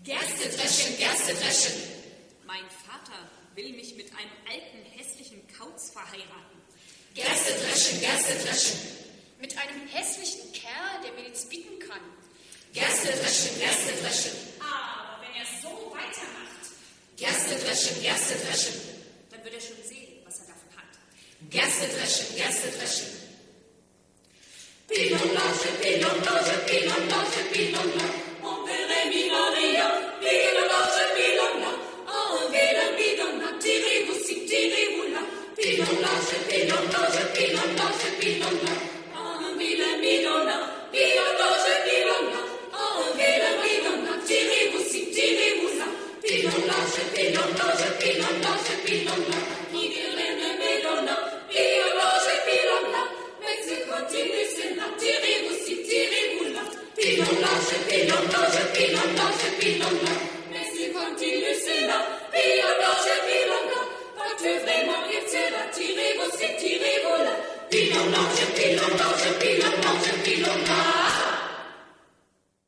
Gerste dreschen. Mein Vater will mich mit einem alten, hässlichen Kauz verheiraten. Gerste dreschen. Mit einem hässlichen Kerl, der mir nichts bieten kann. Gerste dreschen. Aber wenn er so weitermacht, Gerste dreschen. dann wird er schon sehen, was er davon hat. Gerste dreschen. Pilonage, on verrait minoria. Pilonage, en ville bidonna, tirez-vous si, tirez-vous là. Pilonage, en ville bidonna, en ville bidonna, tirez-vous si, tirez-vous là. Pilonage, Irene Medonna, pilonage, mais c'est continue, c'est là, tirez-vous si, tirez-vous là. Pilonage, mais c'est continue, c'est là, pilonage, pas-tu vraiment, et c'est là, tirez-vous si, tirez-vous là. Pilonage,